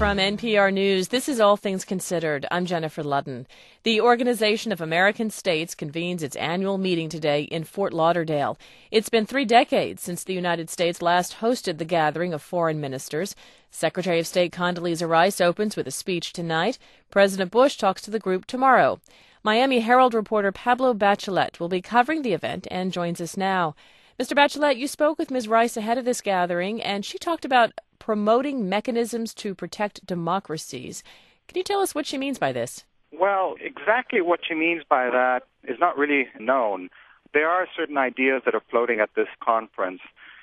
From NPR News, this is All Things Considered. I'm Jennifer Ludden. The Organization of American States convenes its annual meeting today in Fort Lauderdale. It's been 3 decades since the United States last hosted the gathering of foreign ministers. Secretary of State Condoleezza Rice opens with a speech tonight. President Bush talks to the group tomorrow. Miami Herald reporter Pablo Bachelet will be covering the event and joins us now. Mr. Bachelet, you spoke with Ms. Rice ahead of this gathering, and she talked about promoting mechanisms to protect democracies. Can you tell us what she means by this? Well, exactly what she means by that is not really known. There are certain ideas that are floating at this conference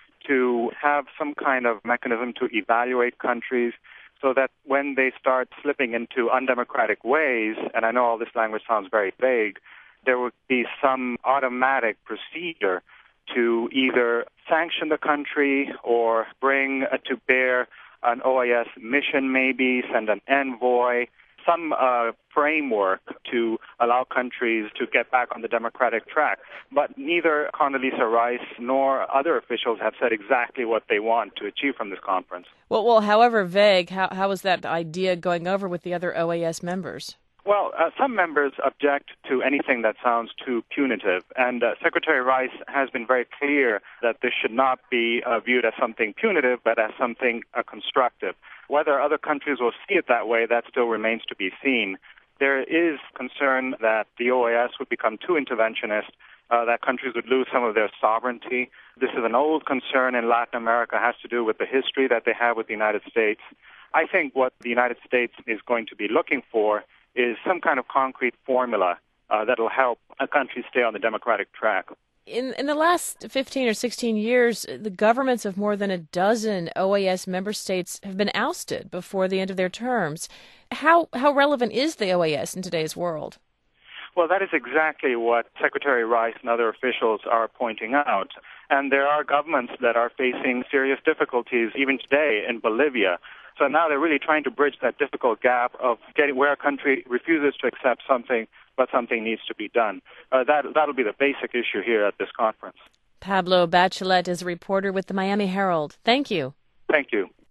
to have some kind of mechanism to evaluate countries so that when they start slipping into undemocratic ways, and I know all this language sounds very vague, there would be some automatic procedure to either sanction the country or bring to bear an OAS mission maybe, send an envoy, some framework to allow countries to get back on the democratic track. But neither Condoleezza Rice nor other officials have said exactly what they want to achieve from this conference. Well, however vague, how is that idea going over with the other OAS members? Well, some members object to anything that sounds too punitive, and Secretary Rice has been very clear that this should not be viewed as something punitive, but as something constructive. Whether other countries will see it that way, that still remains to be seen. There is concern that the OAS would become too interventionist, that countries would lose some of their sovereignty. This is an old concern in Latin America, has to do with the history that they have with the United States. I think what the United States is going to be looking for is some kind of concrete formula that will help a country stay on the democratic track. In the last 15 or 16 years, the governments of more than a dozen OAS member states have been ousted before the end of their terms. How relevant is the OAS in today's world? Well, that is exactly what Secretary Rice and other officials are pointing out. And there are governments that are facing serious difficulties even today in Bolivia. So now they're really trying to bridge that difficult gap of getting where a country refuses to accept something, but something needs to be done. That'll be the basic issue here at this conference. Pablo Bachelet is a reporter with the Miami Herald. Thank you. Thank you.